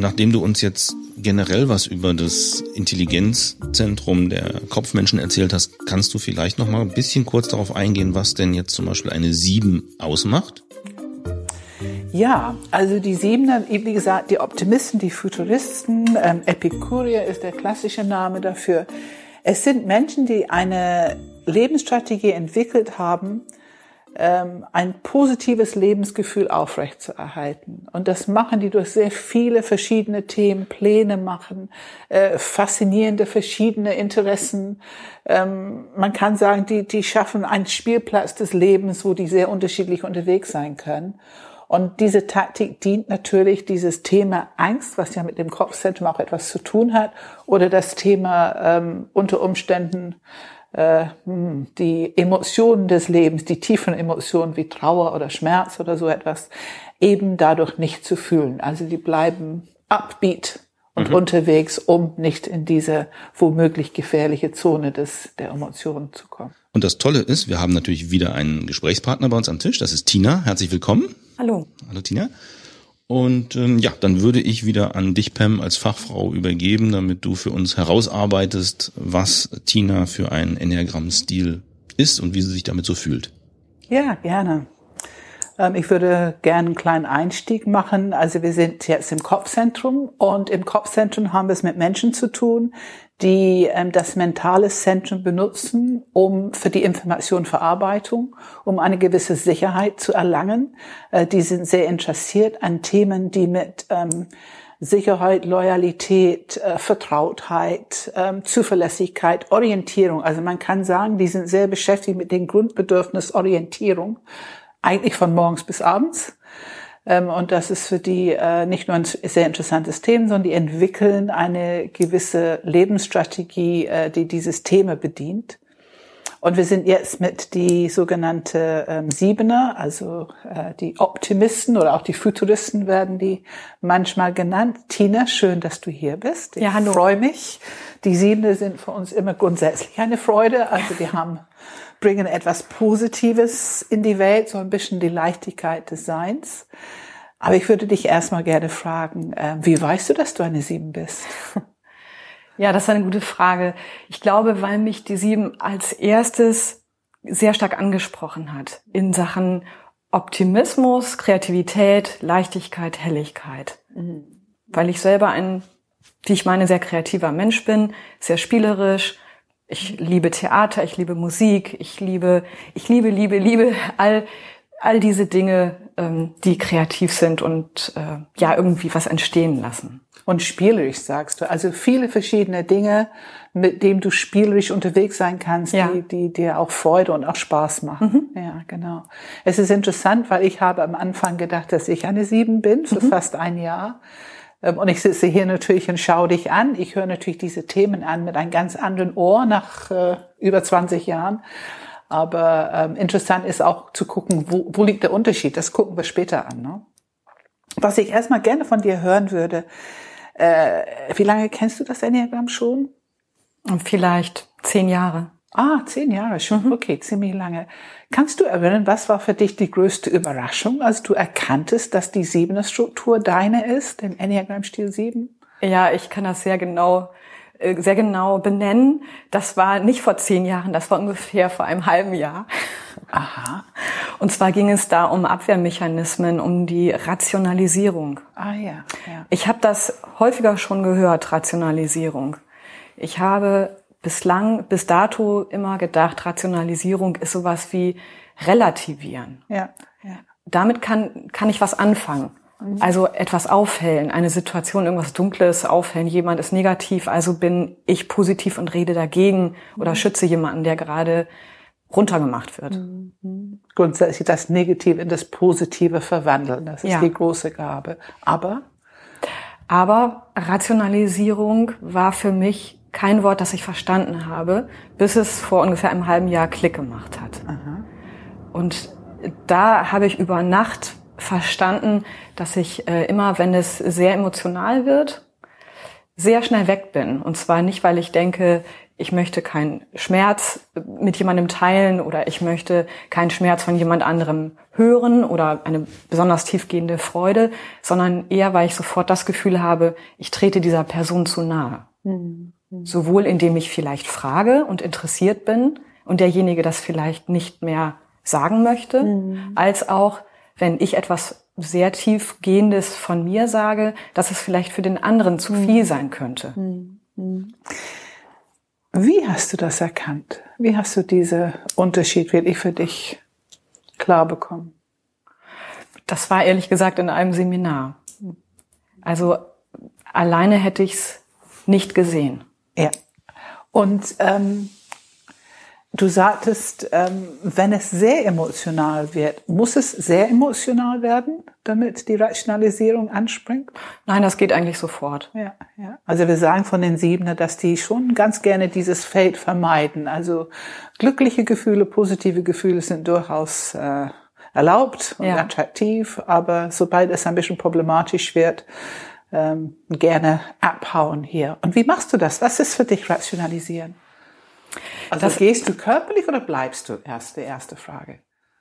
nachdem du uns jetzt generell was über das Intelligenzzentrum der Kopfmenschen erzählt hast, kannst du vielleicht noch mal ein bisschen kurz darauf eingehen, was denn jetzt zum Beispiel eine 7 ausmacht? Ja, also die Siebener, wie gesagt, die Optimisten, die Futuristen, Epikurier ist der klassische Name dafür. Es sind Menschen, die eine Lebensstrategie entwickelt haben, ein positives Lebensgefühl aufrechtzuerhalten. Und das machen die durch sehr viele verschiedene Themen, Pläne machen, faszinierende verschiedene Interessen. Man kann sagen, die schaffen einen Spielplatz des Lebens, wo die sehr unterschiedlich unterwegs sein können. Und diese Taktik dient natürlich dieses Thema Angst, was ja mit dem Kopfzentrum auch etwas zu tun hat, oder das Thema unter Umständen die Emotionen des Lebens, die tiefen Emotionen wie Trauer oder Schmerz oder so etwas, eben dadurch nicht zu fühlen. Also die bleiben upbeat und unterwegs, um nicht in diese womöglich gefährliche Zone der Emotionen zu kommen. Und das Tolle ist, wir haben natürlich wieder einen Gesprächspartner bei uns am Tisch. Das ist Tina. Herzlich willkommen. Hallo. Hallo Tina. Und dann würde ich wieder an dich, Pam, als Fachfrau übergeben, damit du für uns herausarbeitest, was Tina für ein Enneagramm-Stil ist und wie sie sich damit so fühlt. Ja, gerne. Ich würde gerne einen kleinen Einstieg machen. Also wir sind jetzt im Kopfzentrum und im Kopfzentrum haben wir es mit Menschen zu tun, die das mentale Zentrum benutzen, um für die Informationverarbeitung, um eine gewisse Sicherheit zu erlangen. Die sind sehr interessiert an Themen, die mit Sicherheit, Loyalität, Vertrautheit, Zuverlässigkeit, Orientierung. Also man kann sagen, die sind sehr beschäftigt mit dem Grundbedürfnis Orientierung, eigentlich von morgens bis abends. Und das ist für die nicht nur ein sehr interessantes Thema, sondern die entwickeln eine gewisse Lebensstrategie, die dieses Thema bedient. Und wir sind jetzt mit die sogenannte Siebener, also die Optimisten oder auch die Futuristen werden die manchmal genannt. Tina, schön, dass du hier bist. Ja, hallo. Ich freue mich. Die Siebener sind für uns immer grundsätzlich eine Freude. Also wir bringen etwas Positives in die Welt, so ein bisschen die Leichtigkeit des Seins. Aber ich würde dich erstmal gerne fragen, wie weißt du, dass du eine 7 bist? Ja, das ist eine gute Frage. Ich glaube, weil mich die 7 als erstes sehr stark angesprochen hat in Sachen Optimismus, Kreativität, Leichtigkeit, Helligkeit. Weil ich selber wie ich meine, sehr kreativer Mensch bin, sehr spielerisch. Ich liebe Theater, ich liebe Musik, ich liebe all diese Dinge, die kreativ sind und irgendwie was entstehen lassen. Und spielerisch, sagst du. Also viele verschiedene Dinge, mit denen du spielerisch unterwegs sein kannst, ja, die dir auch Freude und auch Spaß machen. Ja, genau. Es ist interessant, weil ich habe am Anfang gedacht, dass ich eine 7 bin, für fast ein Jahr. Und ich sitze hier natürlich und schaue dich an. Ich höre natürlich diese Themen an mit einem ganz anderen Ohr nach über 20 Jahren. Aber interessant ist auch zu gucken, wo liegt der Unterschied. Das gucken wir später an. Ne? Was ich erstmal gerne von dir hören würde, wie lange kennst du das Enneagramm schon? Vielleicht 10 Jahre. 10 Jahre schon. Okay, ziemlich lange. Kannst du erinnern, was war für dich die größte Überraschung, als du erkanntest, dass die 7er-Struktur deine ist, den Enneagramm-Stil 7? Ja, ich kann das sehr genau benennen. Das war nicht vor 10 Jahren, das war ungefähr vor einem halben Jahr. Aha. Und zwar ging es da um Abwehrmechanismen, um die Rationalisierung. Ja. Ich habe das häufiger schon gehört, Rationalisierung. Ich habe bis dato immer gedacht, Rationalisierung ist sowas wie relativieren. Ja. Damit kann ich was anfangen. Also etwas aufhellen, eine Situation, irgendwas Dunkles aufhellen. Jemand ist negativ, also bin ich positiv und rede dagegen oder schütze jemanden, der gerade runtergemacht wird. Grundsätzlich das Negative in das Positive verwandeln. Das ist die große Gabe. Aber Rationalisierung war für mich kein Wort, das ich verstanden habe, bis es vor ungefähr einem halben Jahr Klick gemacht hat. Aha. Und da habe ich über Nacht verstanden, dass ich immer, wenn es sehr emotional wird, sehr schnell weg bin. Und zwar nicht, weil ich denke, ich möchte keinen Schmerz mit jemandem teilen oder ich möchte keinen Schmerz von jemand anderem hören oder eine besonders tiefgehende Freude, sondern eher, weil ich sofort das Gefühl habe, ich trete dieser Person zu nahe. Sowohl indem ich vielleicht frage und interessiert bin und derjenige das vielleicht nicht mehr sagen möchte, als auch, wenn ich etwas sehr tiefgehendes von mir sage, dass es vielleicht für den anderen zu viel sein könnte. Wie hast du das erkannt? Wie hast du diesen Unterschied wirklich für dich klar bekommen? Das war ehrlich gesagt in einem Seminar. Also alleine hätte ich es nicht gesehen. Ja. Und du sagtest, wenn es sehr emotional wird, muss es sehr emotional werden, damit die Rationalisierung anspringt? Nein, das geht eigentlich sofort. Ja. Also wir sagen von den Siebener, dass die schon ganz gerne dieses Feld vermeiden. Also glückliche Gefühle, positive Gefühle sind durchaus erlaubt und attraktiv, aber sobald es ein bisschen problematisch wird, gerne abhauen hier. Und wie machst du das? Was ist für dich Rationalisieren? Also gehst du körperlich oder bleibst du? Die erste Frage.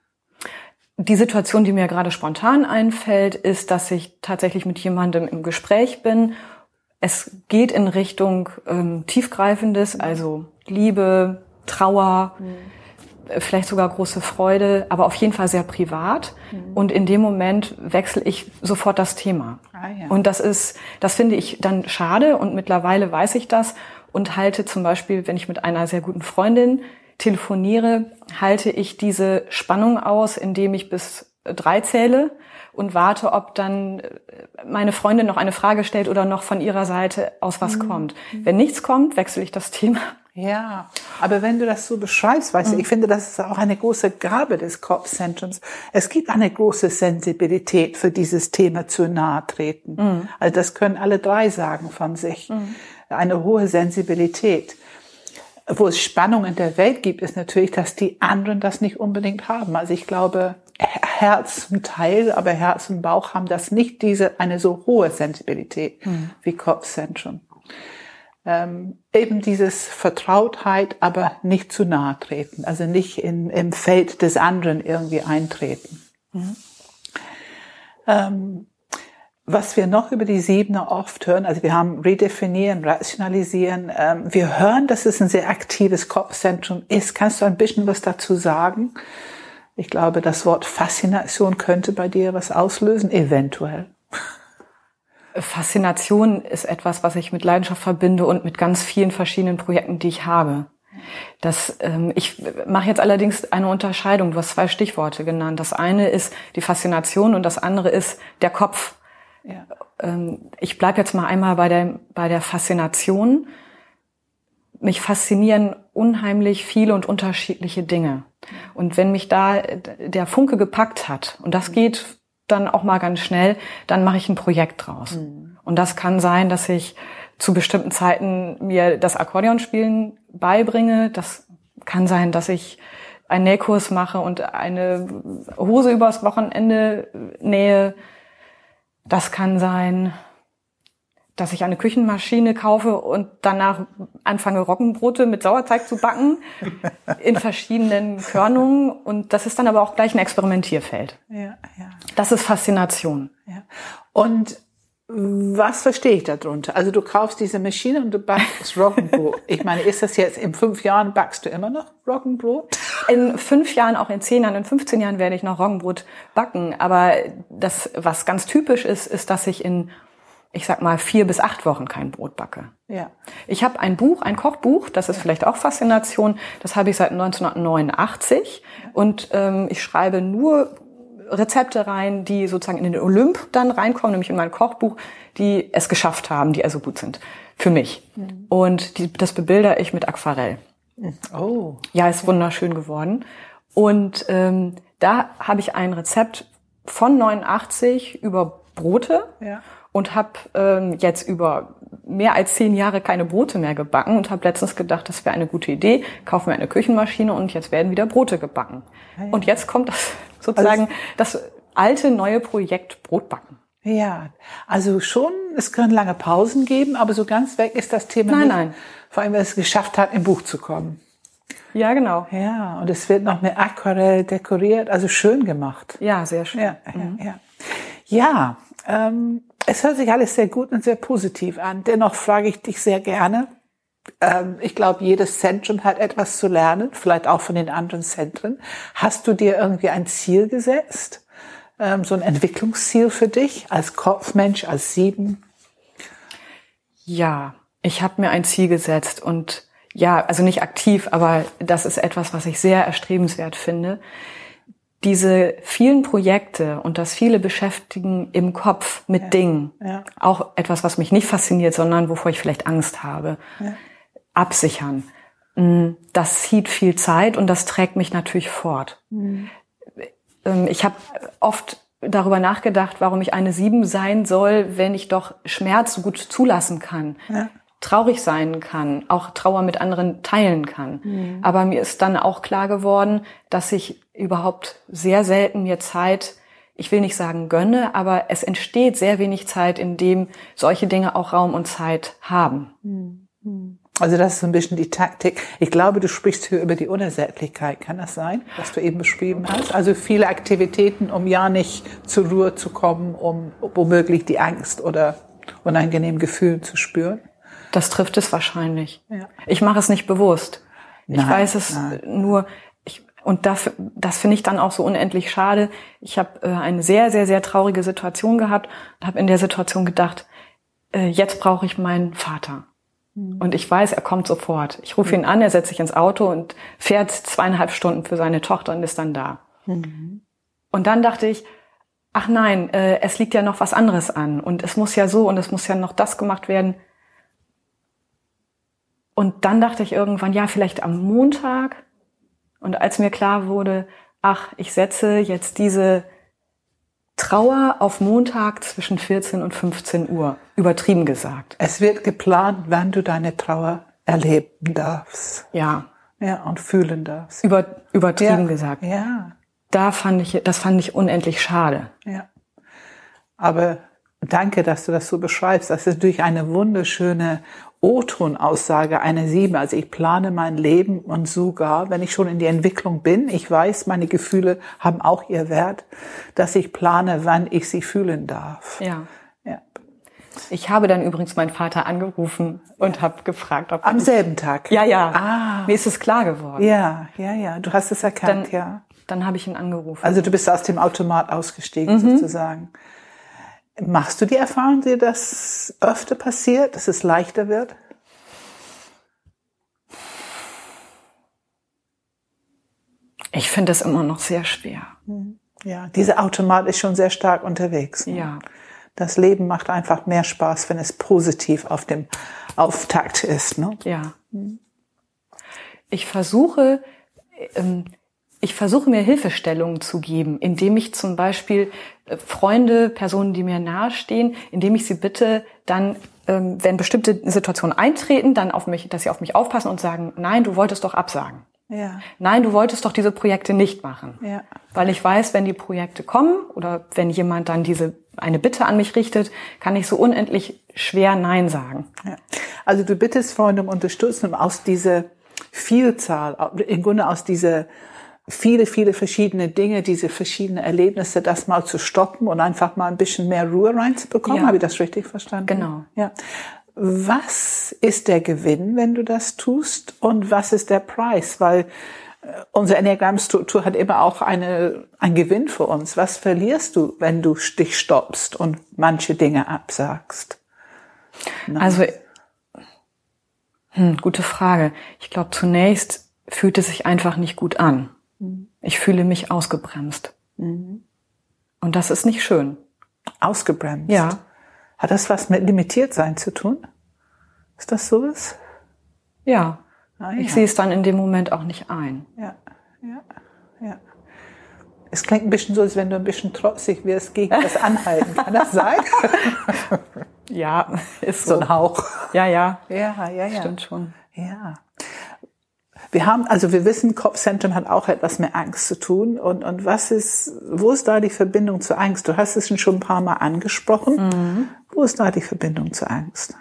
Die Situation, die mir gerade spontan einfällt, ist, dass ich tatsächlich mit jemandem im Gespräch bin. Es geht in Richtung Tiefgreifendes, also Liebe, Trauer, vielleicht sogar große Freude, aber auf jeden Fall sehr privat. Und in dem Moment wechsle ich sofort das Thema. Und das finde ich dann schade und mittlerweile weiß ich das und halte zum Beispiel, wenn ich mit einer sehr guten Freundin telefoniere, halte ich diese Spannung aus, indem ich bis 3 zähle und warte, ob dann meine Freundin noch eine Frage stellt oder noch von ihrer Seite aus was kommt. Wenn nichts kommt, wechsle ich das Thema. Ja, aber wenn du das so beschreibst, weißt du, ich finde, das ist auch eine große Gabe des Kopfzentrums. Es gibt eine große Sensibilität für dieses Thema zu nahe treten. Also das können alle 3 sagen von sich. Eine hohe Sensibilität. Wo es Spannung in der Welt gibt, ist natürlich, dass die anderen das nicht unbedingt haben. Also ich glaube, Herz ein Teil, aber Herz und Bauch haben das nicht eine so hohe Sensibilität wie Kopfzentrum. Eben dieses Vertrautheit, aber nicht zu nahe treten, also nicht im Feld des anderen irgendwie eintreten. Was wir noch über die Siebener oft hören, also wir haben redefinieren, rationalisieren, wir hören, dass es ein sehr aktives Kopfzentrum ist. Kannst du ein bisschen was dazu sagen? Ich glaube, das Wort Faszination könnte bei dir was auslösen, eventuell. Faszination ist etwas, was ich mit Leidenschaft verbinde und mit ganz vielen verschiedenen Projekten, die ich habe. Ich mache jetzt allerdings eine Unterscheidung. Du hast 2 Stichworte genannt. Das eine ist die Faszination und das andere ist der Kopf. Ja. Ich bleibe jetzt mal einmal bei der Faszination. Mich faszinieren unheimlich viele und unterschiedliche Dinge. Und wenn mich da der Funke gepackt hat, und das geht dann auch mal ganz schnell, dann mache ich ein Projekt draus. Und das kann sein, dass ich zu bestimmten Zeiten mir das Akkordeonspielen beibringe. Das kann sein, dass ich einen Nähkurs mache und eine Hose übers Wochenende nähe. Das kann sein, dass ich eine Küchenmaschine kaufe und danach anfange, Roggenbrote mit Sauerteig zu backen in verschiedenen Körnungen. Und das ist dann aber auch gleich ein Experimentierfeld. Ja. Das ist Faszination. Ja. Und was verstehe ich darunter? Also du kaufst diese Maschine und du backst Roggenbrot. Ich meine, ist das jetzt in 5 Jahren, backst du immer noch Roggenbrot? In 5 Jahren, auch in 10 Jahren, in 15 Jahren werde ich noch Roggenbrot backen. Aber das, was ganz typisch ist, dass ich in, ich sag mal, 4 bis 8 Wochen kein Brot backe. Ja. Ich habe ein Kochbuch, das ist vielleicht auch Faszination. Das habe ich seit 1989 und ich schreibe nur Rezepte rein, die sozusagen in den Olymp dann reinkommen, nämlich in mein Kochbuch, die es geschafft haben, die also gut sind für mich. Und das bebildere ich mit Aquarell. Oh. Ja, ist wunderschön geworden. Und da habe ich ein Rezept von 89 über Brote und habe jetzt über mehr als 10 Jahre keine Brote mehr gebacken und habe letztens gedacht, das wäre eine gute Idee, kaufen wir eine Küchenmaschine und jetzt werden wieder Brote gebacken. Und jetzt kommt das sozusagen das alte, neue Projekt Brotbacken. Ja, also schon, es können lange Pausen geben, aber so ganz weg ist das Thema nicht. Nein. Vor allem, weil es geschafft hat, im Buch zu kommen. Ja, genau. Ja, und es wird noch mit Aquarell dekoriert, also schön gemacht. Ja, sehr schön. Ja, es hört sich alles sehr gut und sehr positiv an. Dennoch frage ich dich sehr gerne. Ich glaube, jedes Zentrum hat etwas zu lernen, vielleicht auch von den anderen Zentren. Hast du dir irgendwie ein Ziel gesetzt? So ein Entwicklungsziel für dich als Kopfmensch, als 7? Ja, ich habe mir ein Ziel gesetzt und ja, also nicht aktiv, aber das ist etwas, was ich sehr erstrebenswert finde. Diese vielen Projekte und das viele Beschäftigen im Kopf mit Dingen, auch etwas, was mich nicht fasziniert, sondern wovor ich vielleicht Angst habe, absichern. Das zieht viel Zeit und das trägt mich natürlich fort. Ich habe oft darüber nachgedacht, warum ich eine 7 sein soll, wenn ich doch Schmerz so gut zulassen kann, traurig sein kann, auch Trauer mit anderen teilen kann. Aber mir ist dann auch klar geworden, dass ich überhaupt sehr selten mir Zeit, ich will nicht sagen gönne, aber es entsteht sehr wenig Zeit, in dem solche Dinge auch Raum und Zeit haben. Also das ist so ein bisschen die Taktik. Ich glaube, du sprichst hier über die Unersättlichkeit. Kann das sein, was du eben beschrieben hast? Also viele Aktivitäten, um ja nicht zur Ruhe zu kommen, um womöglich die Angst oder unangenehmen Gefühle zu spüren. Das trifft es wahrscheinlich. Ja. Ich mache es nicht bewusst. Ich weiß es nur. Und das finde ich dann auch so unendlich schade. Ich habe eine sehr, sehr, sehr traurige Situation gehabt und habe in der Situation gedacht, jetzt brauche ich meinen Vater. Und ich weiß, er kommt sofort. Ich rufe ihn an, er setzt sich ins Auto und fährt 2,5 Stunden für seine Tochter und ist dann da. Und dann dachte ich, ach nein, es liegt ja noch was anderes an. Und es muss ja so und es muss ja noch das gemacht werden. Und dann dachte ich irgendwann, ja, vielleicht am Montag. Und als mir klar wurde, ach, ich setze jetzt diese Trauer auf Montag zwischen 14 und 15 Uhr, übertrieben gesagt. Es wird geplant, wann du deine Trauer erleben darfst. Ja. Ja, und fühlen darfst. Übertrieben gesagt. Ja. Das fand ich unendlich schade. Ja. Aber danke, dass du das so beschreibst. Das ist natürlich eine wunderschöne O-Ton-Aussage einer 7. Also ich plane mein Leben und sogar, wenn ich schon in die Entwicklung bin, ich weiß, meine Gefühle haben auch ihr Wert, dass ich plane, wann ich sie fühlen darf. Ja. Ich habe dann übrigens meinen Vater angerufen und habe gefragt, ob am selben Tag. Ja. Mir ist es klar geworden. Ja. Du hast es erkannt, Dann habe ich ihn angerufen. Also du bist aus dem Automat ausgestiegen sozusagen. Machst du die Erfahrung, dir das öfter passiert, dass es leichter wird? Ich finde es immer noch sehr schwer. Ja, dieser Automat ist schon sehr stark unterwegs. Ne? Ja. Das Leben macht einfach mehr Spaß, wenn es positiv auf dem Auftakt ist. Ne? Ja. Ich versuche mir Hilfestellungen zu geben, indem ich zum Beispiel Freunde, Personen, die mir nahestehen, indem ich sie bitte, dann, wenn bestimmte Situationen eintreten, dann dass sie auf mich aufpassen und sagen, nein, du wolltest doch absagen. Ja. Nein, du wolltest doch diese Projekte nicht machen. Ja. Weil ich weiß, wenn die Projekte kommen oder wenn jemand dann eine Bitte an mich richtet, kann ich so unendlich schwer Nein sagen. Ja. Also du bittest Freunde um Unterstützung aus dieser Vielzahl, im Grunde aus dieser viele verschiedene Dinge, diese verschiedenen Erlebnisse, das mal zu stoppen und einfach mal ein bisschen mehr Ruhe reinzubekommen. Ja. Habe ich das richtig verstanden? Genau. Ja. Was ist der Gewinn, wenn du das tust, und was ist der Preis? Weil unsere Enneagramm-Struktur hat immer auch einen Gewinn für uns. Was verlierst du, wenn du dich stoppst und manche Dinge absagst? Also, gute Frage. Ich glaube, zunächst fühlt es sich einfach nicht gut an. Ich fühle mich ausgebremst. Und das ist nicht schön. Ausgebremst? Ja. Hat das was mit Limitiertsein zu tun? Ist das sowas? Ja. Ah, ja. Ich sehe es dann in dem Moment auch nicht ein. Ja. Es klingt ein bisschen so, als wenn du ein bisschen trotzig wirst gegen das Anhalten. Kann das sein? Ja, ist so. So ein Hauch. Ja. Ja. Stimmt schon. Ja. wir wissen, Kopfzentrum hat auch etwas mit Angst zu tun. Und wo ist da die Verbindung zur Angst? Du hast es schon ein paar Mal angesprochen. Mhm. Wo ist da die Verbindung zur Angst?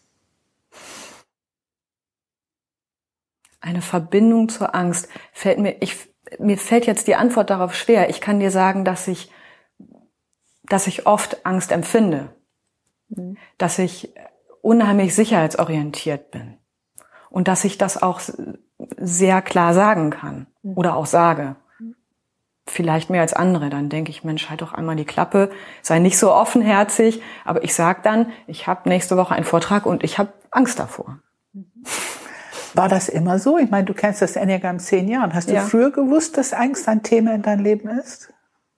Eine Verbindung zur Angst mir fällt jetzt die Antwort darauf schwer. Ich kann dir sagen, dass ich oft Angst empfinde. Mhm. Dass ich unheimlich sicherheitsorientiert bin. Und dass ich das auch sehr klar sagen kann oder auch sage. Vielleicht mehr als andere. Dann denke ich, Mensch, halt doch einmal die Klappe, sei nicht so offenherzig. Aber ich sage dann, ich habe nächste Woche einen Vortrag und ich habe Angst davor. War das immer so? Ich meine, du kennst das Enneagramm 10 Jahren. Hast du früher gewusst, dass Angst ein Thema in deinem Leben ist?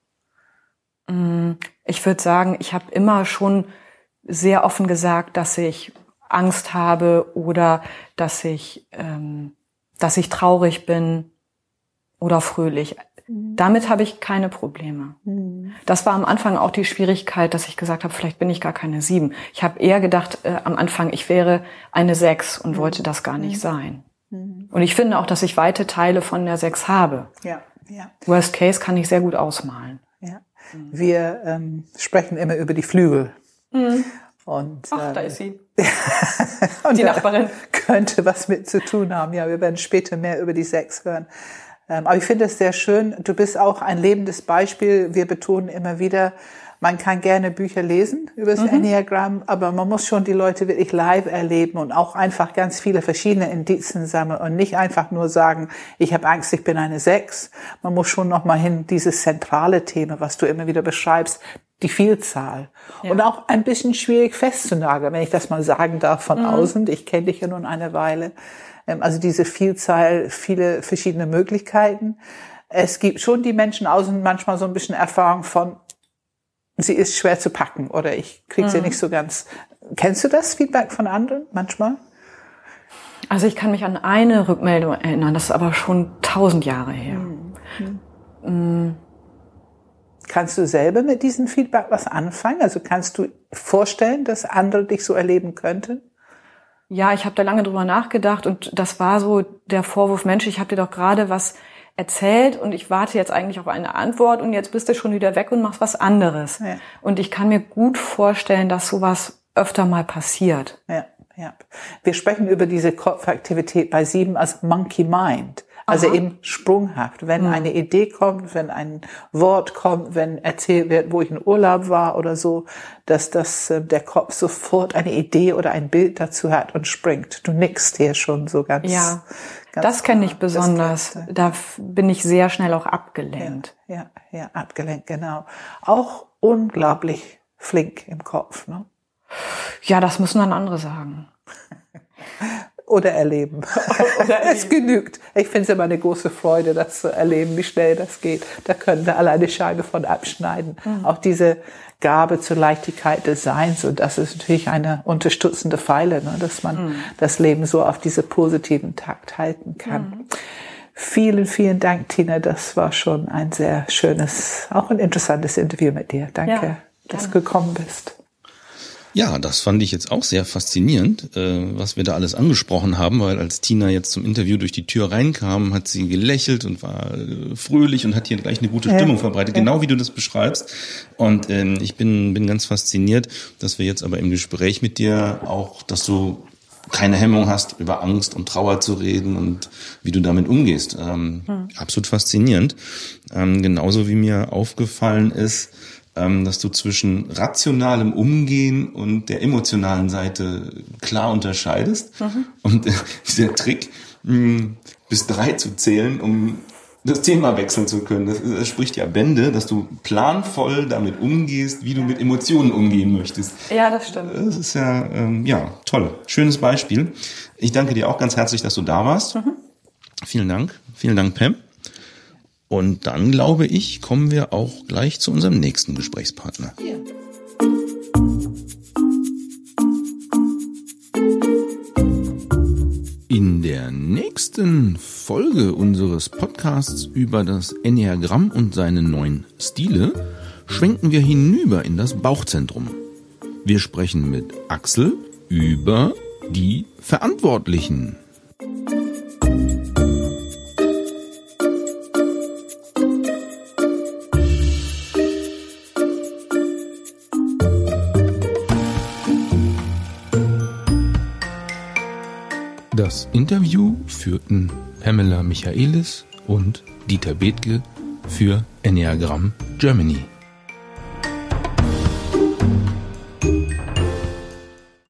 Ich würde sagen, ich habe immer schon sehr offen gesagt, dass ich Angst habe oder dass ich traurig bin oder fröhlich. Damit habe ich keine Probleme. Das war am Anfang auch die Schwierigkeit, dass ich gesagt habe, vielleicht bin ich gar keine 7. Ich habe eher gedacht am Anfang, ich wäre eine 6 und wollte das gar nicht sein. Und ich finde auch, dass ich weite Teile von der 6 habe. Ja, ja. Worst Case kann ich sehr gut ausmalen. Ja. Wir sprechen immer über die Flügel. Und, da ist sie. Und die Nachbarin. Könnte was mit zu tun haben. Ja, wir werden später mehr über die 6 hören. Aber ich finde es sehr schön. Du bist auch ein lebendes Beispiel. Wir betonen immer wieder, man kann gerne Bücher lesen über das Enneagramm, aber man muss schon die Leute wirklich live erleben und auch einfach ganz viele verschiedene Indizien sammeln und nicht einfach nur sagen, ich habe Angst, ich bin eine 6. Man muss schon noch mal hin, dieses zentrale Thema, was du immer wieder beschreibst, die Vielzahl. Ja. Und auch ein bisschen schwierig festzunageln, wenn ich das mal sagen darf von außen. Ich kenne dich ja nun eine Weile. Also diese Vielzahl, viele verschiedene Möglichkeiten. Es gibt schon die Menschen außen manchmal so ein bisschen Erfahrung von, sie ist schwer zu packen oder ich kriege sie nicht so ganz. Kennst du das Feedback von anderen manchmal? Also ich kann mich an eine Rückmeldung erinnern, das ist aber schon 1000 Jahre her. Kannst du selber mit diesem Feedback was anfangen? Also kannst du vorstellen, dass andere dich so erleben könnten? Ja, ich habe da lange drüber nachgedacht und das war so der Vorwurf, Mensch, ich habe dir doch gerade was erzählt und ich warte jetzt eigentlich auf eine Antwort und jetzt bist du schon wieder weg und machst was anderes. Ja. Und ich kann mir gut vorstellen, dass sowas öfter mal passiert. Ja, ja. Wir sprechen über diese Kopfaktivität bei 7 als Monkey Mind. Also eben sprunghaft, wenn eine Idee kommt, wenn ein Wort kommt, wenn erzählt wird, wo ich in Urlaub war oder so, dass der Kopf sofort eine Idee oder ein Bild dazu hat und springt. Du nickst hier schon so ganz. Ja, ganz das kenne ich besonders. Da bin ich sehr schnell auch abgelenkt. Ja, abgelenkt, genau. Auch unglaublich flink im Kopf, ne? Ja, das müssen dann andere sagen. Oder erleben. Es genügt. Ich finde es immer eine große Freude, das zu erleben, wie schnell das geht. Da können wir alle eine Scheibe von abschneiden. Auch diese Gabe zur Leichtigkeit des Seins. Und das ist natürlich eine unterstützende Pfeile, ne, dass man das Leben so auf diese positiven Takt halten kann. Vielen, vielen Dank, Tina. Das war schon ein sehr schönes, auch ein interessantes Interview mit dir. Danke, dass du gekommen bist. Ja, das fand ich jetzt auch sehr faszinierend, was wir da alles angesprochen haben, weil als Tina jetzt zum Interview durch die Tür reinkam, hat sie gelächelt und war fröhlich und hat hier gleich eine gute Stimmung verbreitet, genau wie du das beschreibst. Und ich bin ganz fasziniert, dass wir jetzt aber im Gespräch mit dir auch, dass du keine Hemmung hast, über Angst und Trauer zu reden und wie du damit umgehst. Absolut faszinierend. Genauso wie mir aufgefallen ist, dass du zwischen rationalem Umgehen und der emotionalen Seite klar unterscheidest. Und dieser Trick, bis 3 zu zählen, um das Thema wechseln zu können, das spricht ja Bände, dass du planvoll damit umgehst, wie du mit Emotionen umgehen möchtest. Ja, das stimmt. Das ist ja toll. Schönes Beispiel. Ich danke dir auch ganz herzlich, dass du da warst. Vielen Dank. Vielen Dank, Pam. Und dann, glaube ich, kommen wir auch gleich zu unserem nächsten Gesprächspartner. Ja. In der nächsten Folge unseres Podcasts über das Enneagramm und seine 9 Stile schwenken wir hinüber in das Bauchzentrum. Wir sprechen mit Axel über die Verantwortlichen. Das Interview führten Pamela Michaelis und Dieter Bethke für Enneagramm Germany.